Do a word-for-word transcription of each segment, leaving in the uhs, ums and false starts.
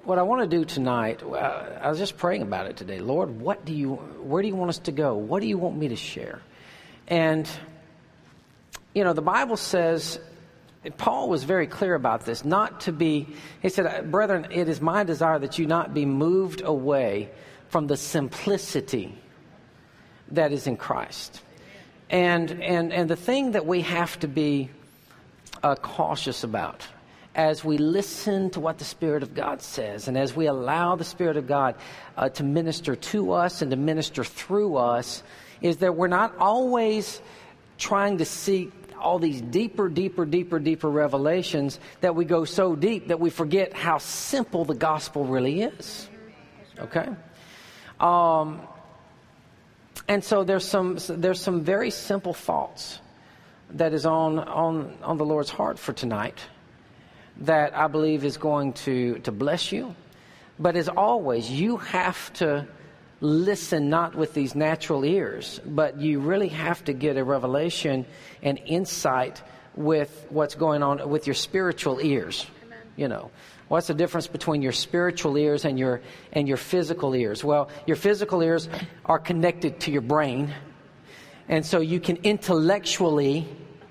what I want to do tonight, uh, I was just praying about it today. Lord, what do you, where do you want us to go? What do you want me to share? And, you know, the Bible says, Paul was very clear about this, not to be, he said, brethren, it is my desire that you not be moved away from the simplicity that is in Christ. And, and, and the thing that we have to be uh, cautious about as we listen to what the Spirit of God says, and as we allow the Spirit of God uh, to minister to us and to minister through us, is that we're not always trying to seek all these deeper, deeper, deeper, deeper revelations, that we go so deep that we forget how simple the gospel really is. Okay? Um, and so there's some there's some very simple thoughts that is on on on the Lord's heart for tonight, that I believe is going to, to bless you. But as always, you have to listen not with these natural ears, but you really have to get a revelation and insight with what's going on with your spiritual ears. Amen. You know, what's the difference between your spiritual ears and your and your physical ears? Well, your physical ears are connected to your brain, and so you can intellectually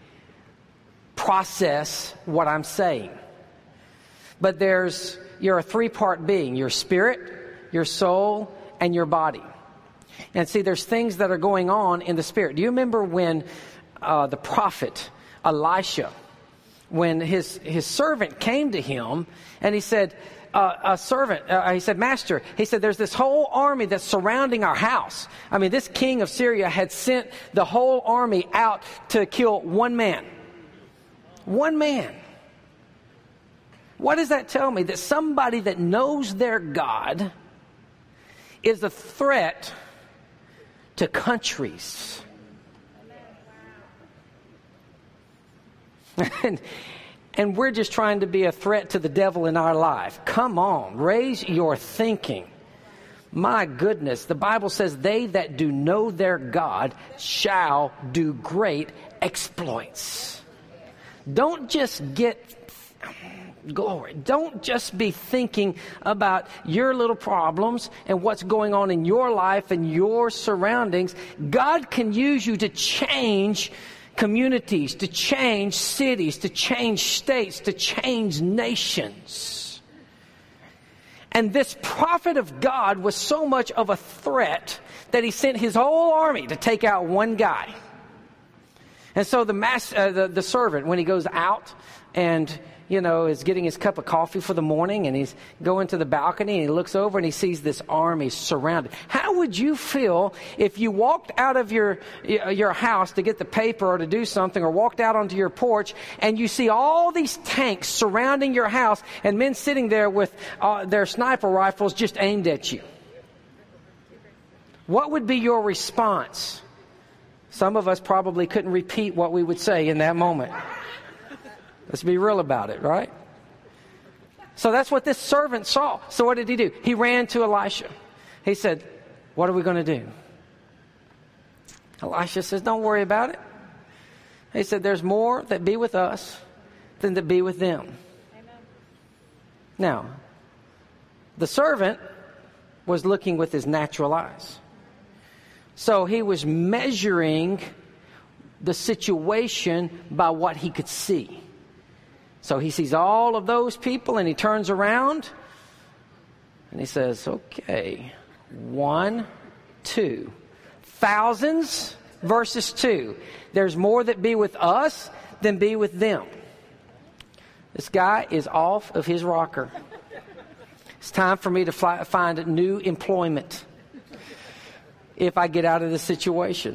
process what I'm saying. But there's, you're a three-part being, your spirit, your soul, and your body. And see, there's things that are going on in the spirit. Do you remember when uh, the prophet Elisha, when his, his servant came to him, and he said, uh, a servant, uh, he said, Master, he said, there's this whole army that's surrounding our house. I mean, this king of Syria had sent the whole army out to kill one man. One man. What does that tell me? That somebody that knows their God is a threat to countries. and, and we're just trying to be a threat to the devil in our life. Come on, raise your thinking. My goodness, the Bible says they that do know their God shall do great exploits. Don't just get glory. Don't just be thinking about your little problems and what's going on in your life and your surroundings. God can use you to change communities, to change cities, to change states, to change nations. And this prophet of God was so much of a threat that he sent his whole army to take out one guy. And so the mass, uh, the, the servant, when he goes out and you know, is getting his cup of coffee for the morning, and he's going to the balcony, and he looks over and he sees this army surrounded. How would you feel if you walked out of your your house to get the paper or to do something, or walked out onto your porch, and you see all these tanks surrounding your house and men sitting there with uh, their sniper rifles just aimed at you? What would be your response? Some of us probably couldn't repeat what we would say in that moment. Let's be real about it, right? So that's what this servant saw. So what did he do? He ran to Elisha. He said, what are we going to do? Elisha says, don't worry about it. He said, there's more that be with us than that be with them. Amen. Now, the servant was looking with his natural eyes. So he was measuring the situation by what he could see. So he sees all of those people, and he turns around and he says, okay, one, two. Thousands versus two. There's more that be with us than be with them. This guy is off of his rocker. It's time for me to fly, find new employment if I get out of this situation.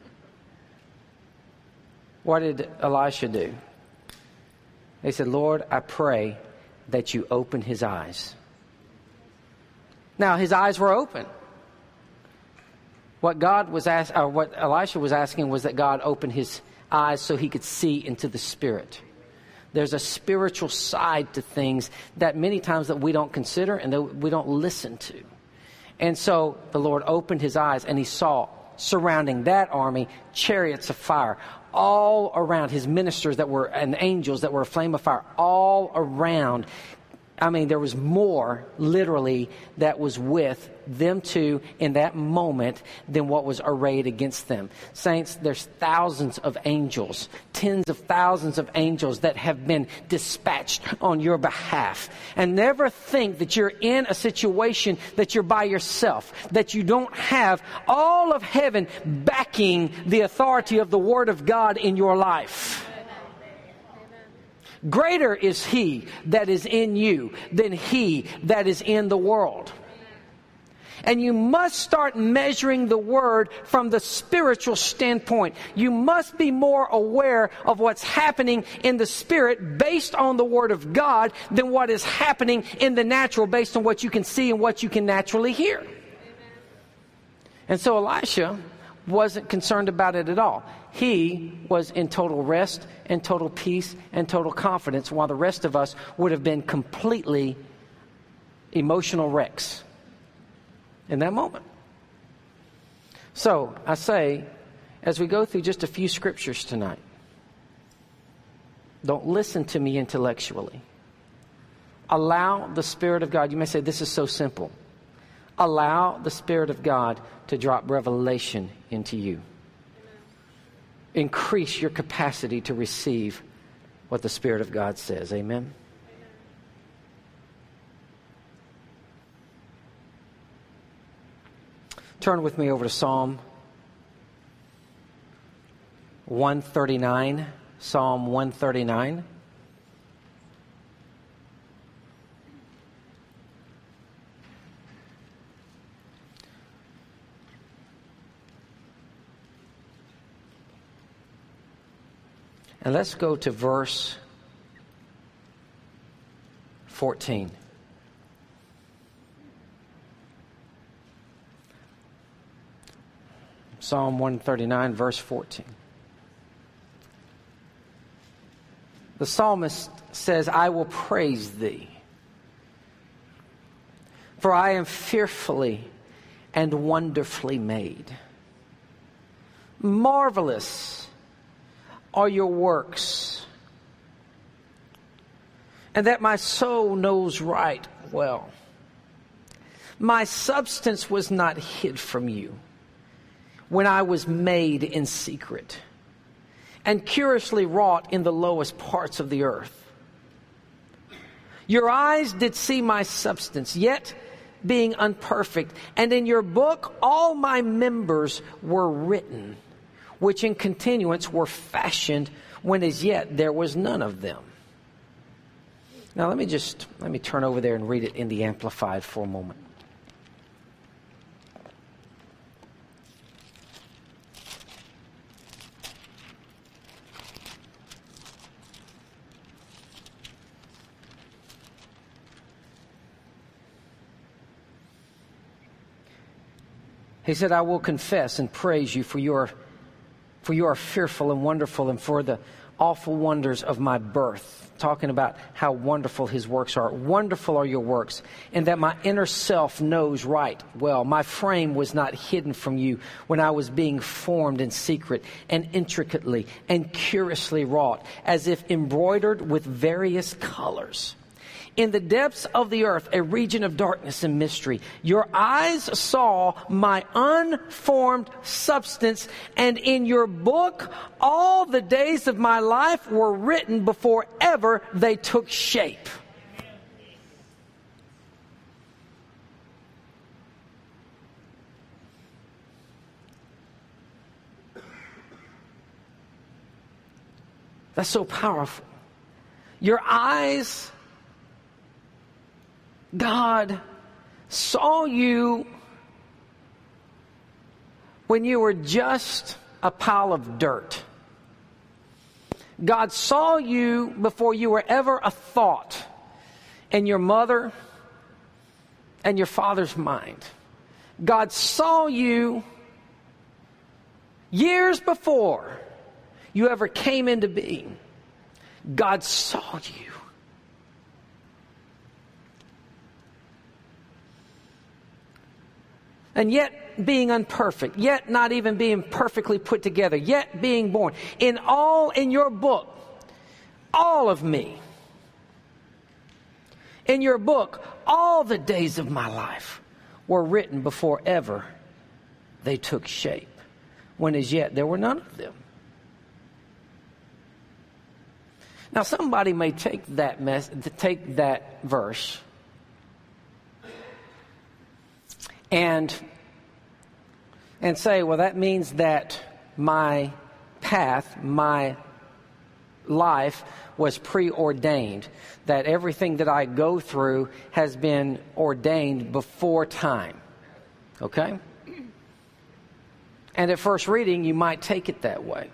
What did Elisha do? He said, Lord, I pray that you open his eyes. Now, his eyes were open. What God was ask, or what Elisha was asking was that God open his eyes so he could see into the spirit. There's a spiritual side to things that many times that we don't consider and that we don't listen to. And so the Lord opened his eyes, and he saw surrounding that army chariots of fire all around, his ministers that were, and angels that were a flame of fire all around, I mean, there was more, literally, that was with them two in that moment than what was arrayed against them. Saints, there's thousands of angels, tens of thousands of angels that have been dispatched on your behalf. And never think that you're in a situation that you're by yourself, that you don't have all of heaven backing the authority of the Word of God in your life. Greater is He that is in you than he that is in the world. And you must start measuring the Word from the spiritual standpoint. You must be more aware of what's happening in the Spirit based on the Word of God than what is happening in the natural based on what you can see and what you can naturally hear. And so Elisha wasn't concerned about it at all. He was in total rest and total peace and total confidence, while the rest of us would have been completely emotional wrecks in that moment. So I say, as we go through just a few scriptures tonight, don't listen to me intellectually. Allow the Spirit of God. You may say, this is so simple. Allow the Spirit of God to drop revelation into you. Increase your capacity to receive what the Spirit of God says. Amen? Turn with me over to Psalm one thirty-nine. Psalm one thirty-nine. And let's go to verse fourteen. Psalm one thirty-nine, verse fourteen. The psalmist says, I will praise thee, for I am fearfully and wonderfully made. Marvelous are your works, and that my soul knows right well. My substance was not hid from you when I was made in secret and curiously wrought in the lowest parts of the earth. Your eyes did see my substance, yet being unperfect, and in your book all my members were written, which in continuance were fashioned when as yet there was none of them. Now let me just, let me turn over there and read it in the Amplified for a moment. He said, I will confess and praise you for your For you are fearful and wonderful, and for the awful wonders of my birth. Talking about how wonderful his works are. Wonderful are your works, and that my inner self knows right well. My frame was not hidden from you when I was being formed in secret and intricately and curiously wrought, as if embroidered with various colors. In the depths of the earth, a region of darkness and mystery, your eyes saw my unformed substance, and in your book all the days of my life were written before ever they took shape. That's so powerful. Your eyes, God saw you when you were just a pile of dirt. God saw you before you were ever a thought in your mother and your father's mind. God saw you years before you ever came into being. God saw you. And yet being unperfect, yet not even being perfectly put together, yet being born. In all, in your book, all of me, In your book, all the days of my life were written before ever they took shape, when as yet there were none of them. Now, somebody may take that mess, take that verse and and say, well, that means that my path, my life was preordained, that everything that I go through has been ordained before time. Okay? And at first reading, you might take it that way.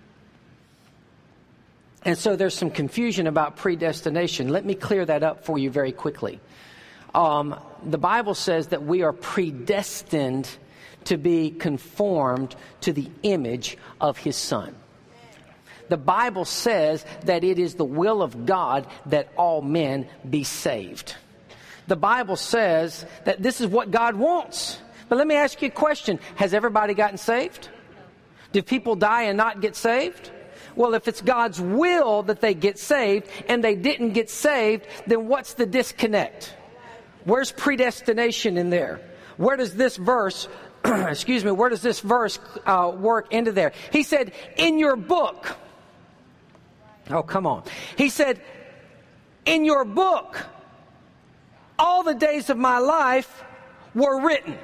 And so there's some confusion about predestination. Let me clear that up for you very quickly. Um, the Bible says that we are predestined to be conformed to the image of His Son. The Bible says that it is the will of God that all men be saved. The Bible says that this is what God wants. But let me ask you a question. Has everybody gotten saved? Did people die and not get saved? Well, if it's God's will that they get saved and they didn't get saved, then what's the disconnect? Where's predestination in there? Where does this verse, excuse me, where does this verse uh, work into there? He said, in your book. Oh, come on. He said, in your book, all the days of my life were written.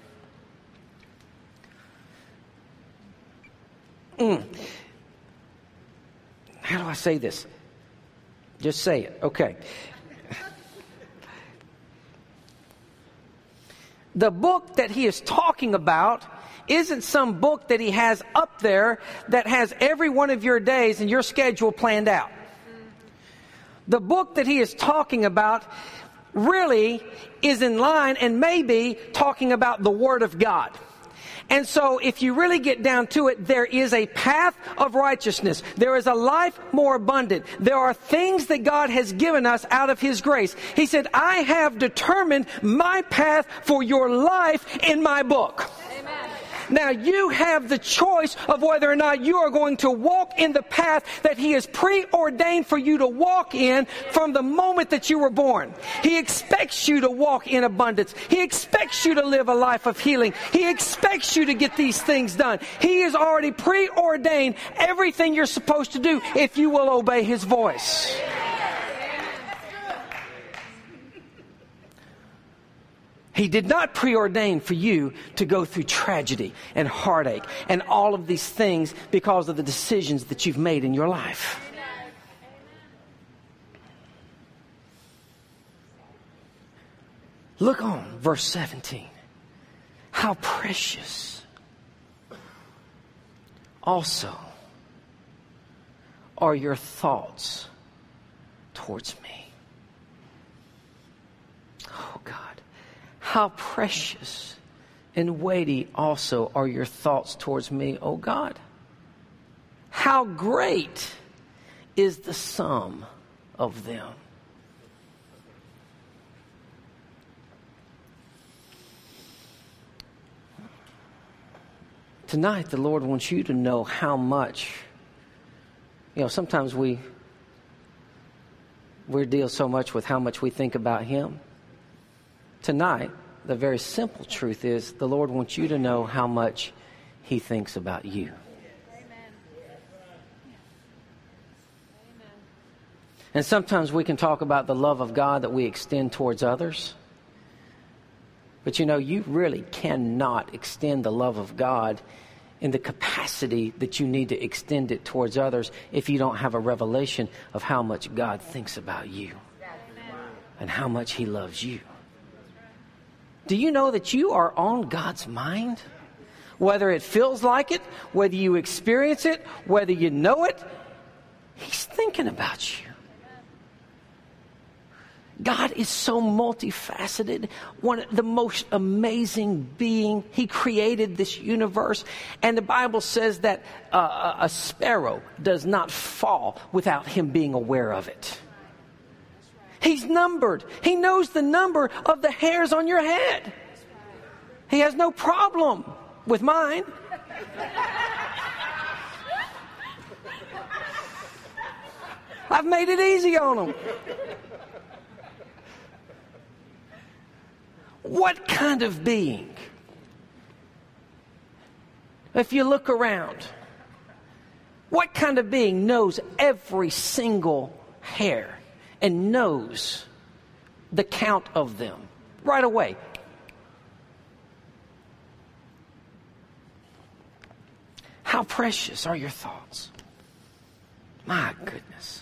Mm. How do I say this? Just say it. Okay. The book that he is talking about isn't some book that he has up there that has every one of your days and your schedule planned out. The book that he is talking about really is in line and maybe talking about the Word of God. And so if you really get down to it, there is a path of righteousness. There is a life more abundant. There are things that God has given us out of His grace. He said, I have determined my path for your life in my book. Amen. Now you have the choice of whether or not you are going to walk in the path that He has preordained for you to walk in from the moment that you were born. He expects you to walk in abundance. He expects you to live a life of healing. He expects you to get these things done. He has already preordained everything you're supposed to do if you will obey His voice. He did not preordain for you to go through tragedy and heartache and all of these things because of the decisions that you've made in your life. Look on verse seventeen. How precious also are your thoughts towards me. Oh God. How precious and weighty also are your thoughts towards me, O God. How great is the sum of them. Tonight, the Lord wants you to know how much, you know, sometimes we, we deal so much with how much we think about Him. Tonight, the very simple truth is the Lord wants you to know how much He thinks about you. Amen. And sometimes we can talk about the love of God that we extend towards others. But you know, you really cannot extend the love of God in the capacity that you need to extend it towards others if you don't have a revelation of how much God thinks about you. Amen. And how much He loves you. Do you know that you are on God's mind? Whether it feels like it, whether you experience it, whether you know it, He's thinking about you. God is so multifaceted, one of the most amazing being. He created this universe. And the Bible says that uh, a sparrow does not fall without Him being aware of it. He's numbered. He knows the number of the hairs on your head. He has no problem with mine. I've made it easy on him. What kind of being? If you look around, what kind of being knows every single hair and knows the count of them right away? How precious are your thoughts? My goodness.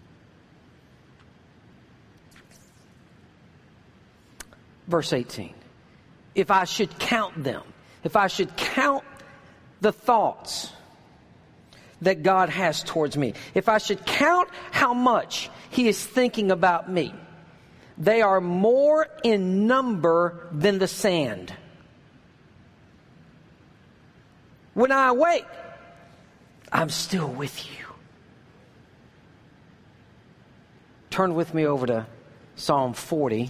Verse eighteen. If I should count them, if I should count the thoughts that God has towards me, if I should count how much He is thinking about me, they are more in number than the sand. When I awake, I'm still with you. Turn with me over to Psalm forty.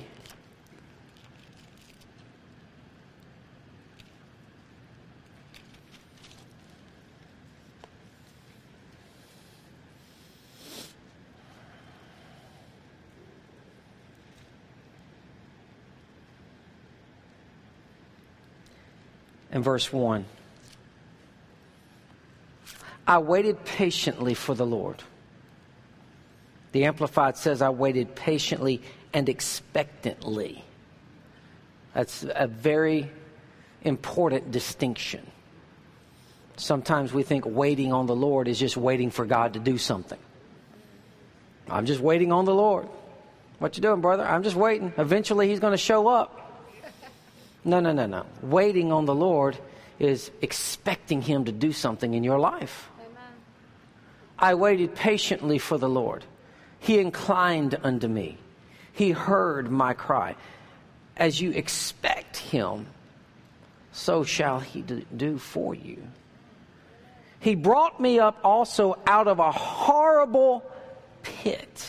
And verse one. I waited patiently for the Lord. The Amplified says, I waited patiently and expectantly. That's a very important distinction. Sometimes we think waiting on the Lord is just waiting for God to do something. I'm just waiting on the Lord. What you doing, brother? I'm just waiting. Eventually He's going to show up. No, no, no, no. Waiting on the Lord is expecting Him to do something in your life. Amen. I waited patiently for the Lord. He inclined unto me. He heard my cry. As you expect Him, so shall He do for you. He brought me up also out of a horrible pit.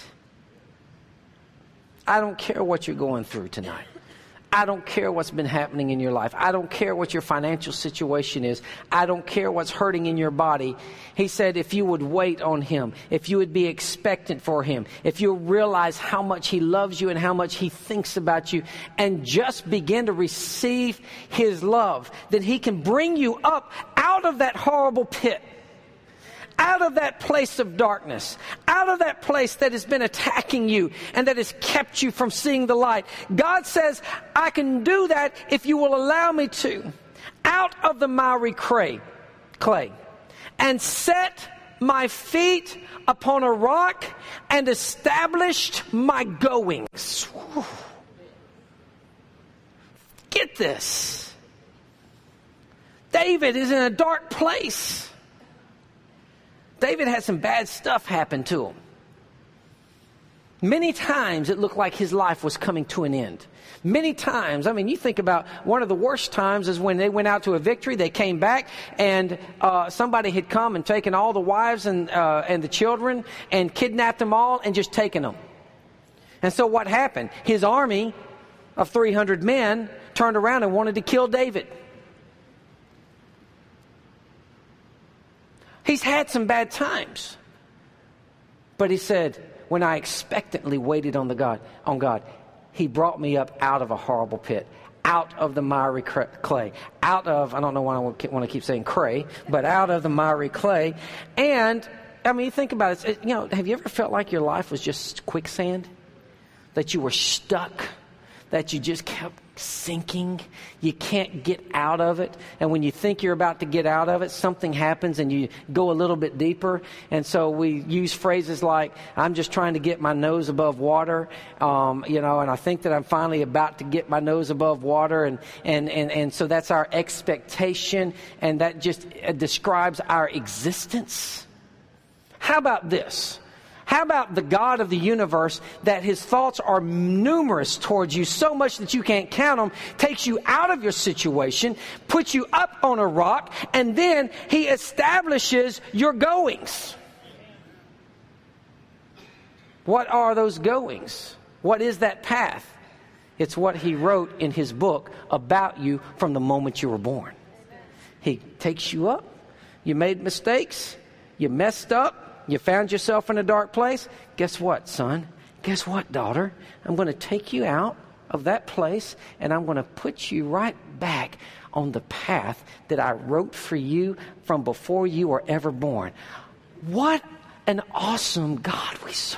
I don't care what you're going through tonight. I don't care what's been happening in your life. I don't care what your financial situation is. I don't care what's hurting in your body. He said if you would wait on Him, if you would be expectant for Him, if you realize how much He loves you and how much He thinks about you, and just begin to receive His love, then He can bring you up out of that horrible pit, out of that place of darkness, out of that place that has been attacking you and that has kept you from seeing the light. God says, I can do that if you will allow me to. Out of the miry clay, clay, and set my feet upon a rock and established my goings. Whew. Get this. David is in a dark place. David had some bad stuff happen to him. Many times it looked like his life was coming to an end. Many times, I mean, you think about one of the worst times is when they went out to a victory, they came back, and uh, somebody had come and taken all the wives and, uh, and the children and kidnapped them all and just taken them. And so what happened? His army of three hundred men turned around and wanted to kill David. He's had some bad times. But he said, when I expectantly waited on the God, on God, He brought me up out of a horrible pit, out of the miry clay, out of, I don't know why I want to keep saying cray, but out of the miry clay. And, I mean, think about it. You know, have you ever felt like your life was just quicksand? That you were stuck? That you just kept sinking? You can't get out of it. And when you think you're about to get out of it, something happens and you go a little bit deeper. And so we use phrases like, I'm just trying to get my nose above water. Um, you know, and I think that I'm finally about to get my nose above water. And, and, and, and so that's our expectation. And that just uh, describes our existence. How about this? How about the God of the universe, that His thoughts are numerous towards you, so much that you can't count them, takes you out of your situation, puts you up on a rock, and then He establishes your goings. What are those goings? What is that path? It's what He wrote in His book about you from the moment you were born. He takes you up. You made mistakes. You messed up. You found yourself in a dark place. Guess what, son? Guess what, daughter? I'm going to take you out. of that place, and I'm going to put you right back on the path that I wrote for you from before you were ever born. What an awesome God we serve.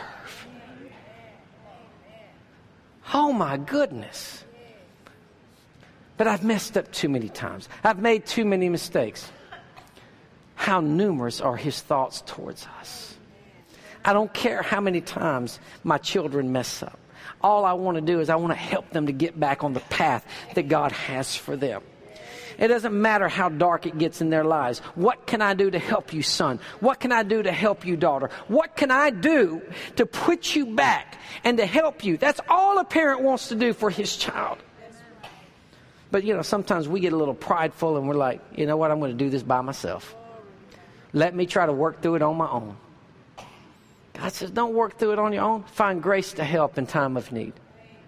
Oh my goodness. But I've messed up too many times. I've made too many mistakes. How numerous are his thoughts towards us. I don't care how many times my children mess up. All I want to do is I want to help them to get back on the path that God has for them. It doesn't matter how dark it gets in their lives. What can I do to help you, son? What can I do to help you, daughter? What can I do to put you back and to help you? That's all a parent wants to do for his child. But, you know, sometimes we get a little prideful and we're like, you know what, I'm going to do this by myself. Let me try to work through it on my own. God says, don't work through it on your own. Find grace to help in time of need.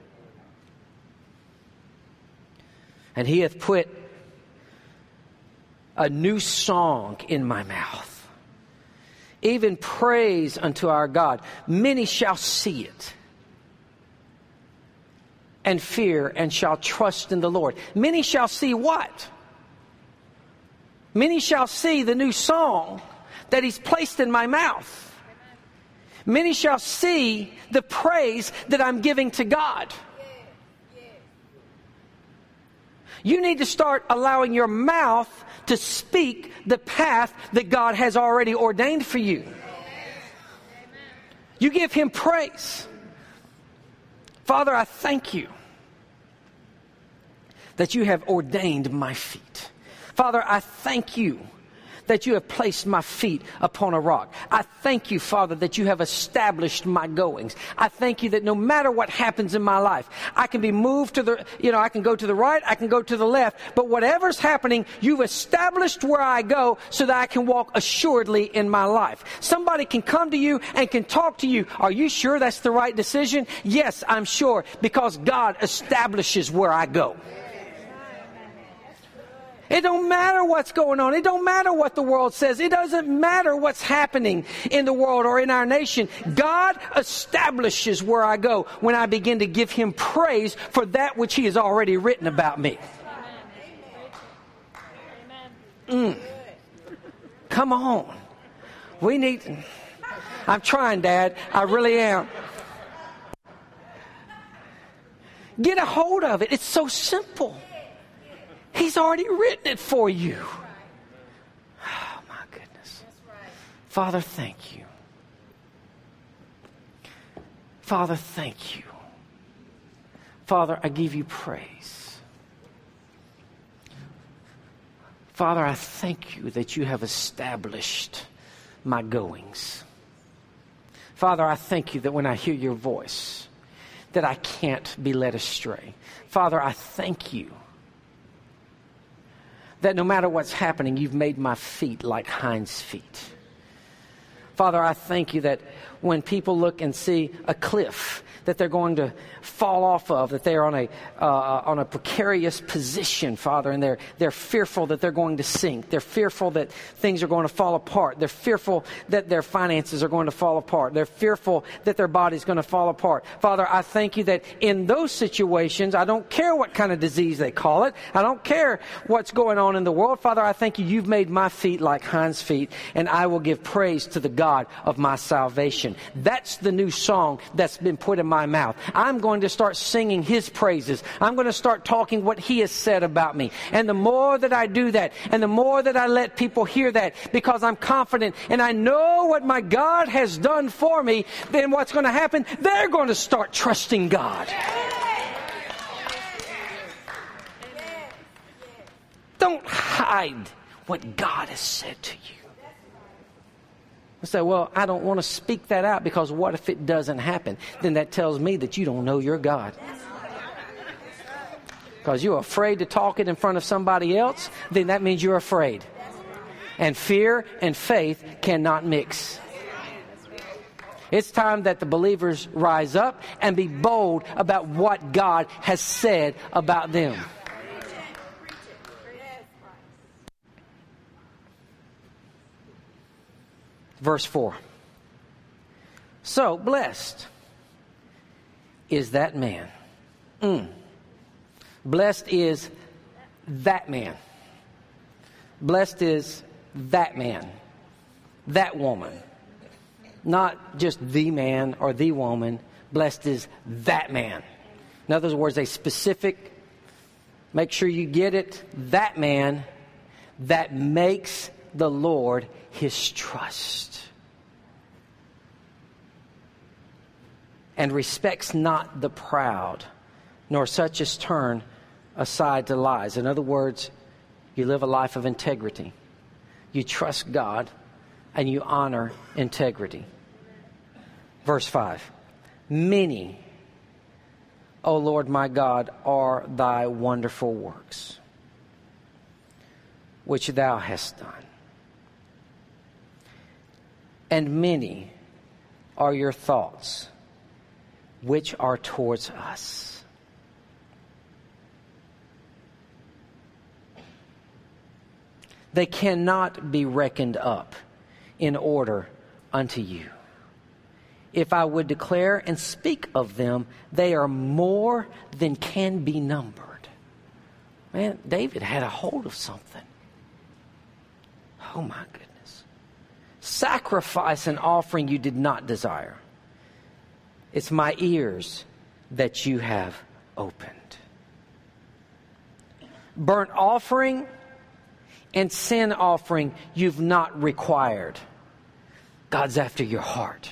And he hath put a new song in my mouth, even praise unto our God. Many shall see it and fear and shall trust in the Lord. Many shall see what? Many shall see the new song that he's placed in my mouth. Many shall see the praise that I'm giving to God. You need to start allowing your mouth to speak the path that God has already ordained for you. You give him praise. Father, I thank you that you have ordained my feet. Father, I thank you that you have placed my feet upon a rock. I thank you, Father, that you have established my goings. I thank you that no matter what happens in my life, I can be moved to the, you know, I can go to the right, I can go to the left, but whatever's happening, you've established where I go so that I can walk assuredly in my life. Somebody can come to you and can talk to you. Are you sure that's the right decision? Yes, I'm sure, because God establishes where I go. It don't matter what's going on. It don't matter what the world says. It doesn't matter what's happening in the world or in our nation. God establishes where I go when I begin to give him praise for that which he has already written about me. Mm. Come on. We need... I'm trying, Dad. I really am. Get a hold of it. It's so simple. He's already written it for you. Oh, my goodness. Father, thank you. Father, thank you. Father, I give you praise. Father, I thank you that you have established my goings. Father, I thank you that when I hear your voice, that I can't be led astray. Father, I thank you that no matter what's happening, you've made my feet like hinds feet. Father, I thank you that when people look and see a cliff that they're going to fall off of, that they're on a uh, on a precarious position, Father, and they're they're fearful that they're going to sink. They're fearful that things are going to fall apart. They're fearful that their finances are going to fall apart. They're fearful that their body's going to fall apart. Father, I thank you that in those situations, I don't care what kind of disease they call it. I don't care what's going on in the world. Father, I thank you, you've made my feet like hinds feet, and I will give praise to the God of my salvation. That's the new song that's been put in my mouth. I'm going to start singing his praises. I'm going to start talking what he has said about me. And the more that I do that, and the more that I let people hear that, because I'm confident and I know what my God has done for me, then what's going to happen? They're going to start trusting God. Don't hide what God has said to you. I say, well, I don't want to speak that out because what if it doesn't happen? Then that tells me that you don't know your God. Because you're afraid to talk it in front of somebody else, then that means you're afraid. And fear and faith cannot mix. It's time that the believers rise up and be bold about what God has said about them. Verse four. So blessed is that man Mm. Blessed is that man. Blessed is that man, that woman. Not just the man or the woman. Blessed is that man. In other words, a specific, make sure you get it, that man that makes the Lord his trust and respects not the proud, nor such as turn aside to lies. In other words, you live a life of integrity. You trust God and you honor integrity. Verse five. Many, O Lord my God, are thy wonderful works, which thou hast done. And many are your thoughts, which are towards us. They cannot be reckoned up in order unto you. If I would declare and speak of them, they are more than can be numbered. Man, David had a hold of something. Oh my goodness. Sacrifice and offering you did not desire. It's my ears that you have opened. Burnt offering and sin offering you've not required. God's after your heart.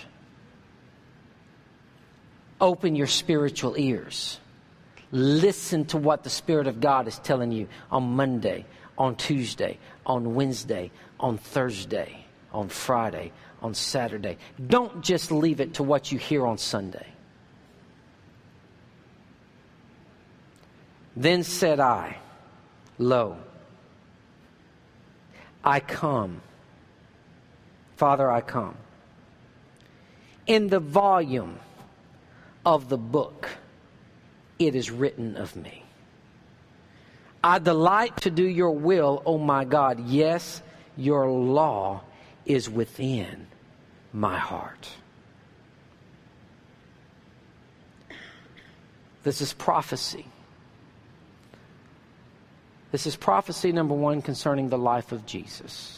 Open your spiritual ears. Listen to what the Spirit of God is telling you on Monday, on Tuesday, on Wednesday, on Thursday, on Friday, on Saturday. Don't just leave it to what you hear on Sunday. Then said I, Lo, I come. Father, I come. In the volume of the book, it is written of me. I delight to do your will, O my God. Yes, your law is within my heart. This is prophecy. This is prophecy number one concerning the life of Jesus.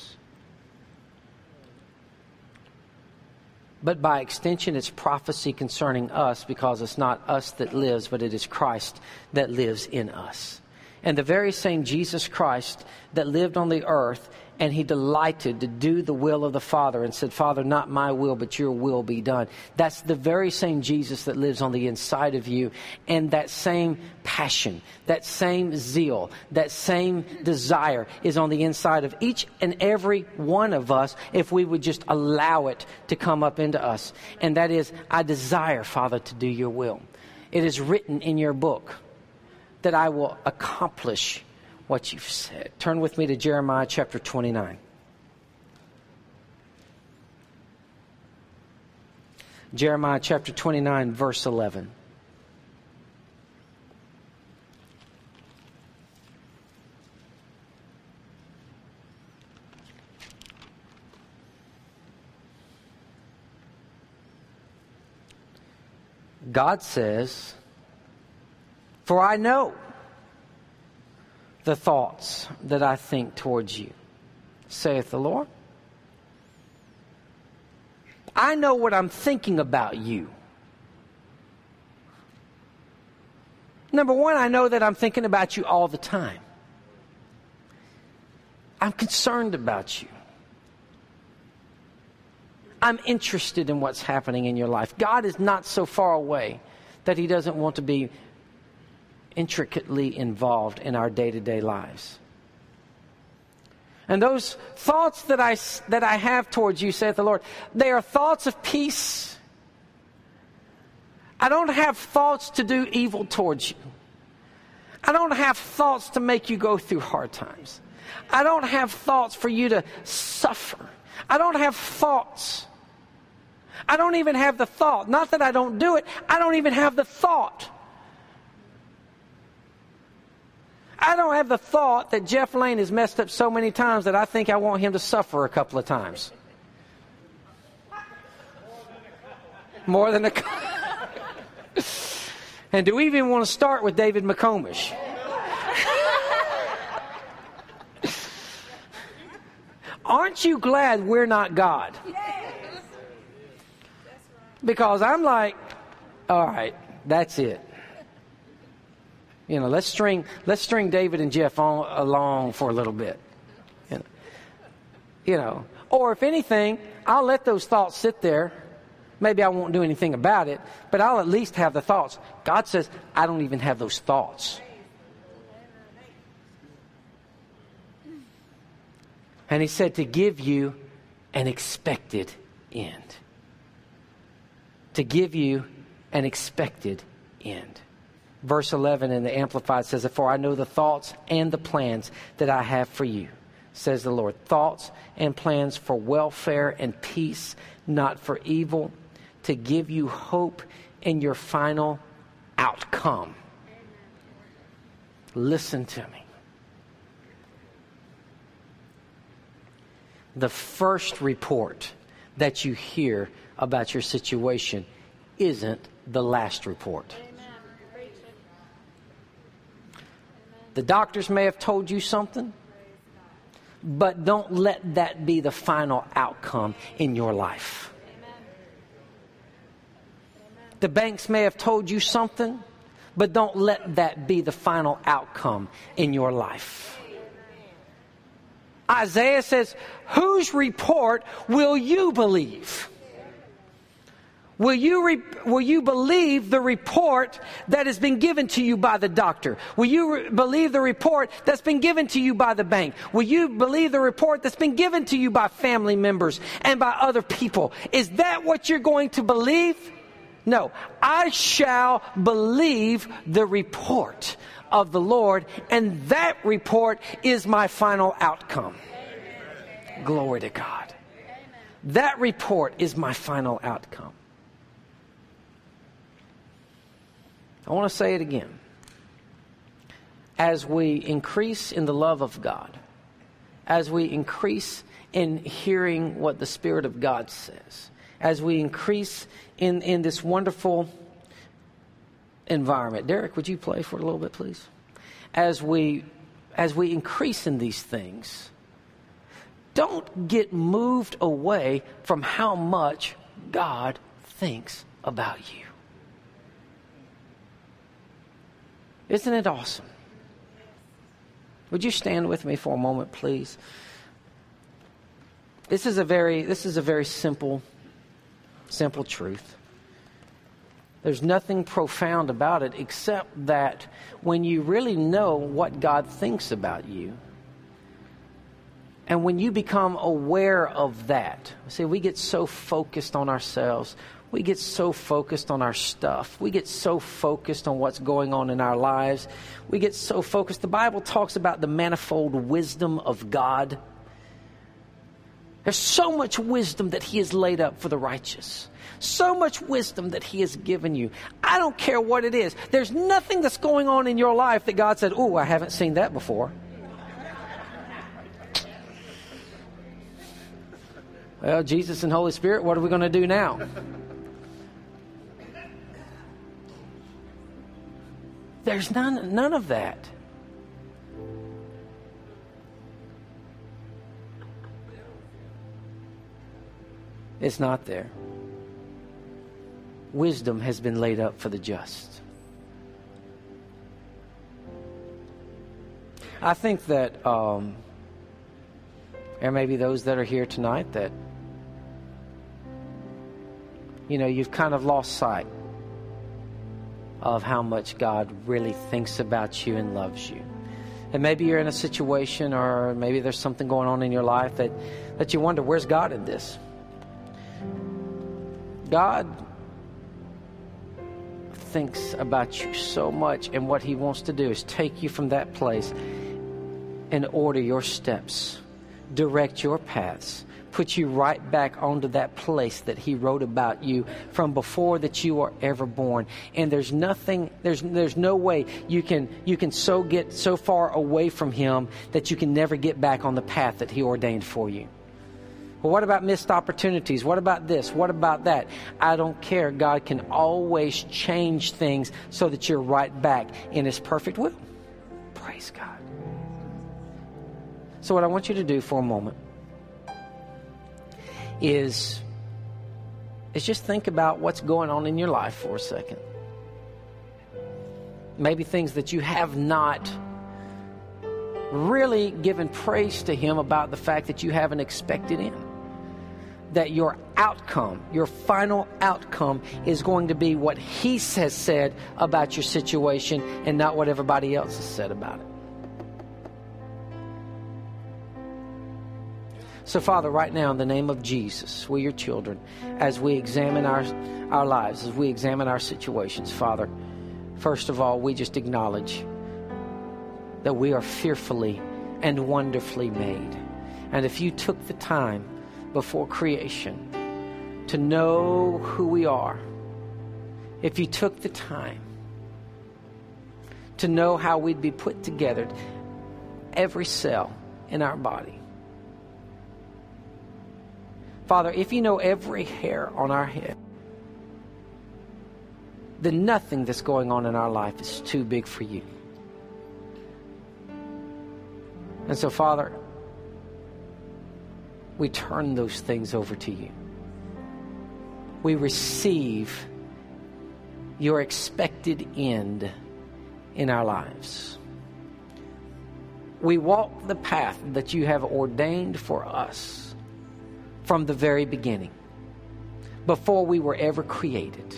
But by extension, it's prophecy concerning us, because it's not us that lives, but it is Christ that lives in us. And the very same Jesus Christ that lived on the earth, and he delighted to do the will of the Father and said, Father, not my will, but your will be done. That's the very same Jesus that lives on the inside of you. And that same passion, that same zeal, that same desire is on the inside of each and every one of us if we would just allow it to come up into us. And that is, I desire, Father, to do your will. It is written in your book that I will accomplish what you've said. Turn with me to Jeremiah chapter twenty-nine. Jeremiah chapter twenty-nine, verse eleven. God says, for I know the thoughts that I think towards you, saith the Lord. I know what I'm thinking about you. Number one, I know that I'm thinking about you all the time. I'm concerned about you. I'm interested in what's happening in your life. God is not so far away that he doesn't want to be intricately involved in our day-to-day lives. And those thoughts that I, that I have towards you, saith the Lord, they are thoughts of peace. I don't have thoughts to do evil towards you. I don't have thoughts to make you go through hard times. I don't have thoughts for you to suffer. I don't have thoughts. I don't even have the thought. Not that I don't do it. I don't even have the thought. I don't have the thought that Jeff Lane has messed up so many times that I think I want him to suffer a couple of times. More than a couple. And do we even want to start with David McComish? Aren't you glad we're not God? Because I'm like, all right, that's it. You know, let's string let's string David and Jeff on along for a little bit. You know, you know, or if anything, I'll let those thoughts sit there. Maybe I won't do anything about it, but I'll at least have the thoughts. God says, I don't even have those thoughts. And he said to give you an expected end. To give you an expected end. Verse eleven in the Amplified says, for I know the thoughts and the plans that I have for you, says the Lord. Thoughts and plans for welfare and peace, not for evil, to give you hope in your final outcome. Listen to me. The first report that you hear about your situation isn't the last report. The doctors may have told you something, but don't let that be the final outcome in your life. The banks may have told you something, but don't let that be the final outcome in your life. Isaiah says, whose report will you believe? Will you re- will you believe the report that has been given to you by the doctor? Will you re- believe the report that's been given to you by the bank? Will you believe the report that's been given to you by family members and by other people? Is that what you're going to believe? No, I shall believe the report of the Lord, and that report is my final outcome. Amen. Glory to God. Amen. That report is my final outcome. I want to say it again. As we increase in the love of God, as we increase in hearing what the Spirit of God says, as we increase in, in this wonderful environment. Derek, would you play for a little bit, please? As we, as we increase in these things, don't get moved away from how much God thinks about you. Isn't it awesome? Would you stand with me for a moment, please? This is a very, this is a very simple, simple truth. There's nothing profound about it except that when you really know what God thinks about you, and when you become aware of that, see, we get so focused on ourselves. We get so focused on our stuff. We get so focused on what's going on in our lives. We get so focused. The Bible talks about the manifold wisdom of God. There's so much wisdom that He has laid up for the righteous. So much wisdom that He has given you. I don't care what it is. There's nothing that's going on in your life that God said, "Ooh, I haven't seen that before." Well, Jesus and Holy Spirit, what are we going to do now? There's none, none of that. It's not there. Wisdom has been laid up for the just. I think that um, there may be those that are here tonight that, you know, you've kind of lost sight of how much God really thinks about you and loves you. And maybe you're in a situation, or maybe there's something going on in your life that, that you wonder, where's God in this? God thinks about you so much, and what He wants to do is take you from that place and order your steps, direct your paths, put you right back onto that place that He wrote about you from before that you were ever born. And there's nothing, there's there's no way you can you can so get so far away from Him that you can never get back on the path that He ordained for you. Well, what about missed opportunities? What about this? What about that? I don't care. God can always change things so that you're right back in His perfect will. Praise God. So what I want you to do for a moment is, is just think about what's going on in your life for a second. Maybe things that you have not really given praise to Him about, the fact that you haven't expected in. That your outcome, your final outcome, is going to be what He has said about your situation and not what everybody else has said about it. So, Father, right now, in the name of Jesus, we, your children, as we examine our, our lives, as we examine our situations, Father, first of all, we just acknowledge that we are fearfully and wonderfully made. And if you took the time before creation to know who we are, if you took the time to know how we'd be put together, every cell in our body, Father, if you know every hair on our head, then nothing that's going on in our life is too big for you. And so, Father, we turn those things over to you. We receive your expected end in our lives. We walk the path that you have ordained for us from the very beginning, before we were ever created.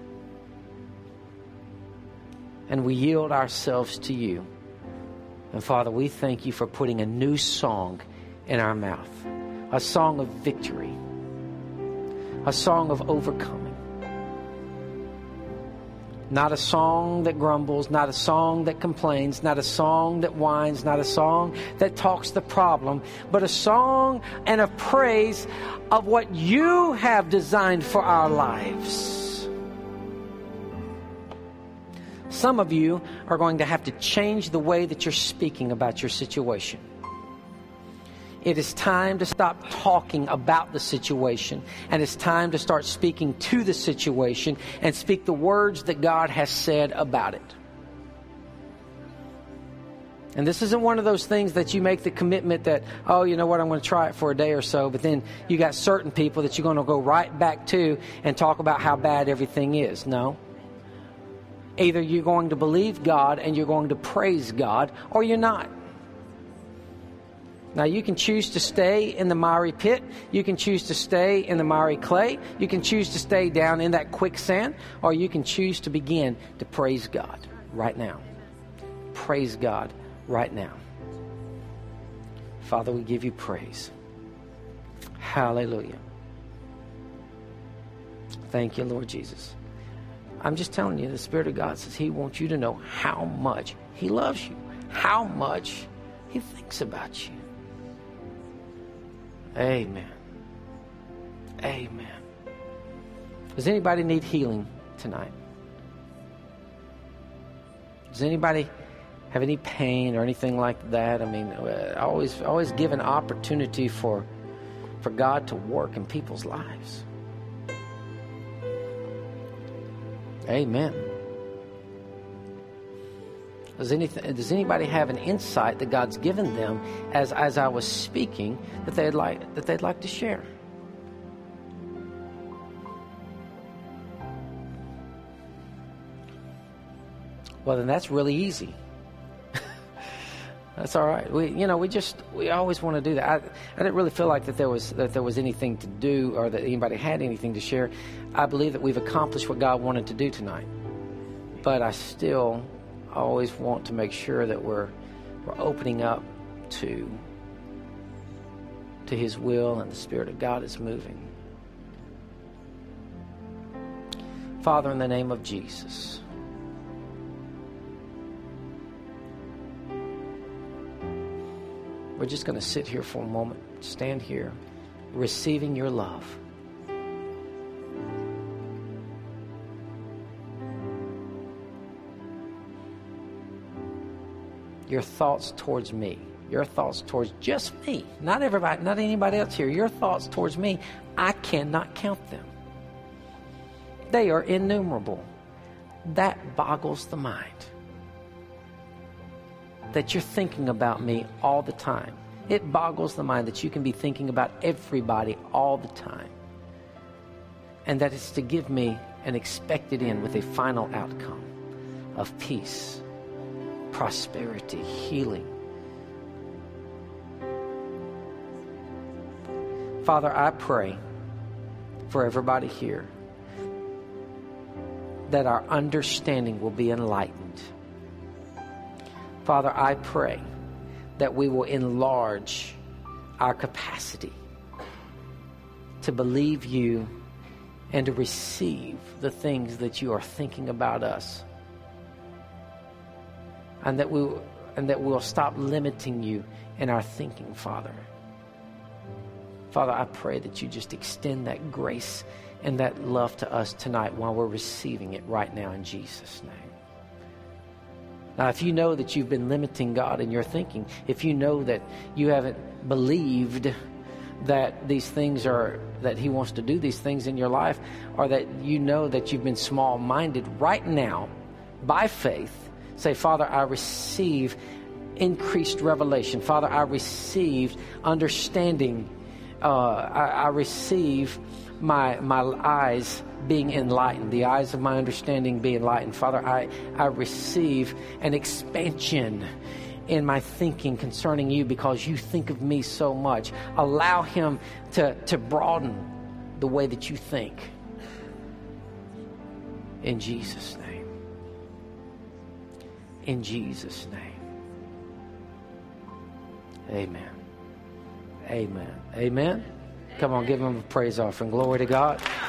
And we yield ourselves to you. And Father, we thank you for putting a new song in our mouth. A song of victory. A song of overcoming. Not a song that grumbles, not a song that complains, not a song that whines, not a song that talks the problem, but a song and a praise of what you have designed for our lives. Some of you are going to have to change the way that you're speaking about your situation. It is time to stop talking about the situation, and it's time to start speaking to the situation and speak the words that God has said about it. And this isn't one of those things that you make the commitment that, oh, you know what, I'm going to try it for a day or so, but then you got certain people that you're going to go right back to and talk about how bad everything is. No. Either you're going to believe God and you're going to praise God, or you're not. Now, you can choose to stay in the miry pit. You can choose to stay in the miry clay. You can choose to stay down in that quicksand. Or you can choose to begin to praise God right now. Praise God right now. Father, we give you praise. Hallelujah. Thank you, Lord Jesus. I'm just telling you, the Spirit of God says He wants you to know how much He loves you. How much He thinks about you. Amen. Amen. Does anybody need healing tonight? Does anybody have any pain or anything like that? I mean, I always, always give an opportunity for, for God to work in people's lives. Amen. Does anything? Does anybody have an insight that God's given them as as I was speaking that they'd like that they'd like to share? Well, then that's really easy. That's all right. We, you know, we just we always want to do that. I, I didn't really feel like that there was that there was anything to do or that anybody had anything to share. I believe that we've accomplished what God wanted to do tonight, but I still always want to make sure that we're we're opening up to to His will, and the Spirit of God is moving. Father, in the name of Jesus, we're just going to sit here for a moment, stand here, receiving your love. Your thoughts towards me. your thoughts towards just me, not everybody, not anybody else here, your thoughts towards me, I cannot count them. They are innumerable. That boggles the mind. That you're thinking about me all the time. It boggles the mind that you can be thinking about everybody all the time. And that it's to give me an expected end with a final outcome of peace, prosperity, healing. Father, I pray for everybody here that our understanding will be enlightened. Father, I pray that we will enlarge our capacity to believe you and to receive the things that you are thinking about us. And that we and that we'll stop limiting you in our thinking, Father. Father, I pray that you just extend that grace and that love to us tonight while we're receiving it right now in Jesus' name. Now, if you know that you've been limiting God in your thinking, if you know that you haven't believed that these things are, that he wants to do these things in your life, or that you know that you've been small-minded, right now, by faith, say, Father, I receive increased revelation. Father, I receive understanding. Uh, I, I receive my my eyes being enlightened, the eyes of my understanding being enlightened. Father, I, I receive an expansion in my thinking concerning you because you think of me so much. Allow him to, to broaden the way that you think. In Jesus' name. In Jesus' name. Amen. Amen. Amen. Come on, give him a praise offering. Glory to God.